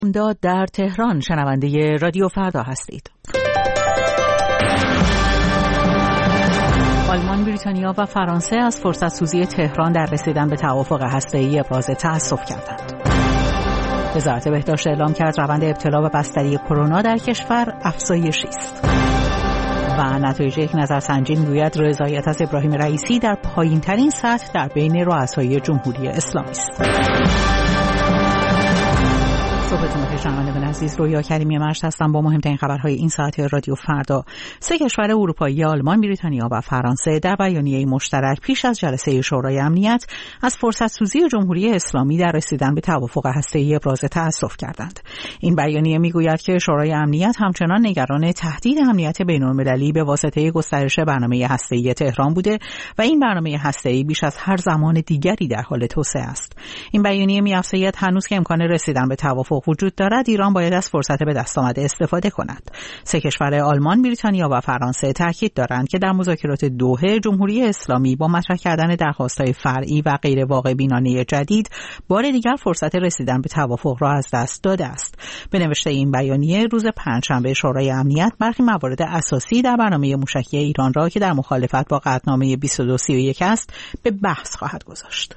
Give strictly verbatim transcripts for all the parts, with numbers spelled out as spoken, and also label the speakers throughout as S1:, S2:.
S1: داد در تهران شنونده رادیو فردا هستید. آلمان، بریتانیا و فرانسه از فرصت سوزی تهران در رسیدن به توافق هسته‌ای ابراز تأسف کردند. وزارت بهداشت اعلام کرد روند ابتلا به بستری کرونا در کشور افزایشی است. و نتایج یک نظرسنجی میگوید رضایت از ابراهیم رئیسی در پایین‌ترین سطح در بین رؤسای جمهوری اسلامی است. صبحتون بخیر شنوندگان عزیز، رویا کریمی مشت هستم با مهمترین خبرهای این ساعت رادیو فردا. سه کشور اروپایی آلمان، بریتانیا و فرانسه در بیانیه مشترک پیش از جلسه شورای امنیت از فرصت سوزی جمهوری اسلامی در رسیدن به توافق هسته‌ای ابراز تأسف کردند. این بیانیه میگوید که شورای امنیت همچنان نگران تهدید امنیت بین‌المللی به واسطه گسترش برنامه هسته‌ای تهران بوده و این برنامه هسته‌ای بیش از هر زمان دیگری در حال توسعه است. این بیانیه می‌افزاید هنوز که امکان رسیدن به توافق وجود دارد، ایران باید از فرصت به دست آمده استفاده کند. سه کشور آلمان، بریتانیا و فرانسه تاکید دارند که در مذاکرات دوحه جمهوری اسلامی با مطرح کردن درخواست‌های فرعی و غیر واقع بینانه جدید بار دیگر فرصت رسیدن به توافق را از دست داده است. به نوشته این بیانیه، روز پنجشنبه شورای امنیت برخی موارد اساسی در برنامه موشکی ایران را که در مخالفت با قطعنامه بیست و دو سی و یک است به بحث خواهد گذاشت.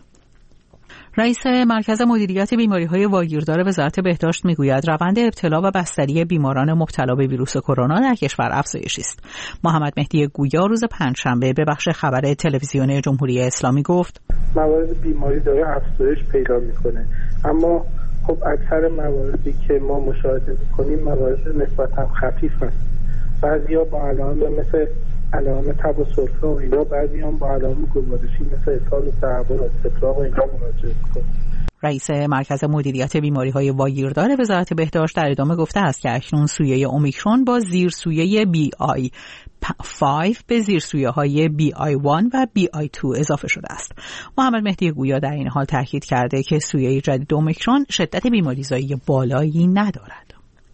S1: رئیس مرکز مدیریت بیماری‌های واگیردار وزارت بهداشت میگوید روند ابتلا و بستری بیماران مبتلا به ویروس کرونا در کشور افزایشی است. محمد مهدی گویا روز پنجشنبه به بخش خبر تلویزیون جمهوری اسلامی گفت
S2: موارد بیماری داره افزایش پیدا میکنه، اما خب اکثر مواردی که ما مشاهده میکنیم موارد نسبتاً خفیف هست. بعضیا با علائم مثل علائم تب و سرفه و اینا، بعضی هم با علائم گوارشی مثل اسهال و تهوع و استفراغ و اینا مراجعه میکنن.
S1: رئیس مرکز مدیریت بیماری‌های واگیردار وزارت بهداشت در ادامه گفته است که اکنون سویه اومیکرون با زیرسویه بی آی پنج به زیرسویه‌های بی آی یک و بی آی دو اضافه شده است. محمد مهدی گویا در این حال تاکید کرده که سویه جدید اومیکرون شدت بیماریزایی بالایی ندارد.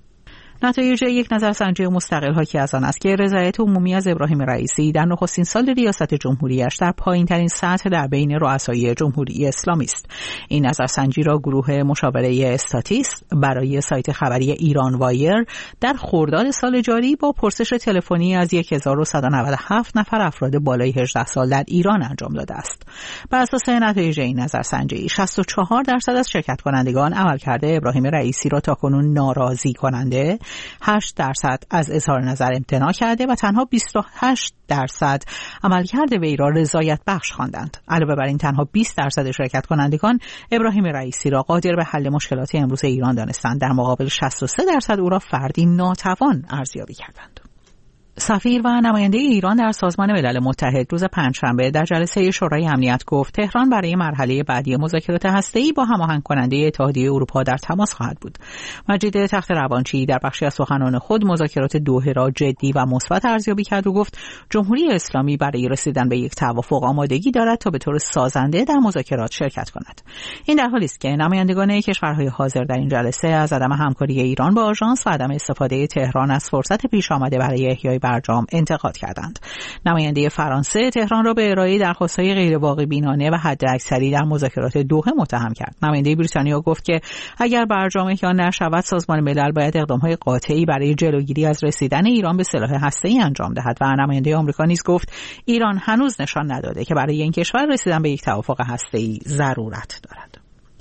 S1: نتایج یک نظرسنجی مستقل حاکی از آن است که رضایت عمومی از ابراهیم رئیسی در نخستین سال ریاست جمهوریش در پایین‌ترین سطح در بین رؤسای جمهوری اسلامی است. این نظرسنجی را گروه مشاوره استاتیست برای سایت خبری ایران وایر در خرداد سال جاری با پرسش تلفنی از هزار و صد و نود و هفت نفر افراد بالای هجده سال در ایران انجام داده است. بر اساس نتایج این نظرسنجی، شصت و چهار درصد از شرکت کنندگان عملکرد ابراهیم رئیسی را تاکنون ناراضی کننده، هشت درصد از اظهار نظر امتناع کرده و تنها بیست و هشت درصد عملکرد وی را رضایت بخش خواندند. علاوه بر این تنها بیست درصد شرکت کنندگان ابراهیم رئیسی را قادر به حل مشکلات امروز ایران دانستند، در مقابل شصت و سه درصد او را فردی ناتوان ارزیابی کردند. سفیر و نماینده ایران در سازمان ملل متحد روز پنجشنبه در جلسه شورای امنیت گفت تهران برای مرحله بعدی مذاکرات هسته‌ای با هماهنگ کننده اتحادیه اروپا در تماس خواهد بود. مجید تخت روانچی در بخشی از سخنان خود مذاکرات دوحه را جدی و مثبت ارزیابی کرد و گفت جمهوری اسلامی برای رسیدن به یک توافق آمادگی دارد تا به طور سازنده در مذاکرات شرکت کند. این در حالی است که نمایندگان کشورهای حاضر در این جلسه از عدم همکاری ایران با آژانس و عدم استفاده تهران از فرصت پیش آمده برای احیای برجام انتقاد کردند. نماینده فرانسه تهران را به ارائه درخواست‌های غیر واقع بینانه و حداکثری در مذاکرات دوحه متهم کرد. نماینده بریتانیا گفت که اگر برجام احیا نشود، سازمان ملل باید اقدام‌های قاطعی برای جلوگیری از رسیدن ایران به سلاح هسته‌ای انجام دهد و نماینده آمریکا نیز گفت ایران هنوز نشان نداده که برای این کشور رسیدن به یک توافق هسته‌ای ضرورت دارد.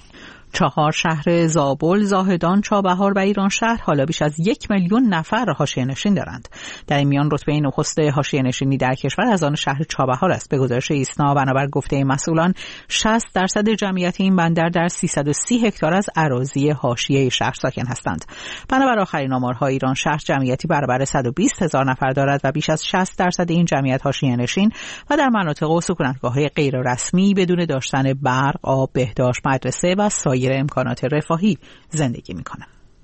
S1: چهار شهر زابل، زاهدان، چابهار و ایران شهر حالا بیش از یک میلیون نفر حاشیه‌نشین دارند. در این میان رتبه نخست حاشیه‌نشینی در کشور از آن شهر چابهار است. به گزارش ایسنا بنابر گفته مسئولان، شصت درصد جمعیت این بندر در سیصد و سی هکتار از اراضی حاشیه شهر ساکن هستند. بنابر آخرین آمارها ایران شهر جمعیتی برابر صد و بیست هزار نفر دارد و بیش از شصت درصد این جمعیت حاشیه‌نشین و در مناطق و سکونتگاه‌های غیر رسمی بدون داشتن برق، آب، بهداشت، مدرسه و سایر امکانات رفاهی زندگی میکنند.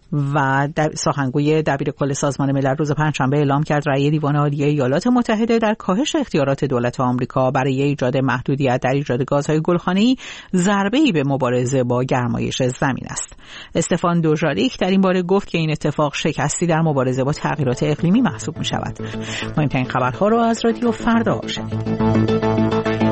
S1: و سخنگوی دبیر کل سازمان ملل روز پنجشنبه اعلام کرد رأی دیوان عالی ایالات متحده در کاهش اختیارات دولت آمریکا برای ایجاد محدودیت در ایجاد گازهای گلخانه‌ای ضربه‌ای به مبارزه با گرمایش زمین است. استفان دوژاریک در این باره گفت که این اتفاق شکستی در مبارزه با تغییرات اقلیمی محسوب می‌شود. مهمترین خبرها را از رادیو فردا شنیدید.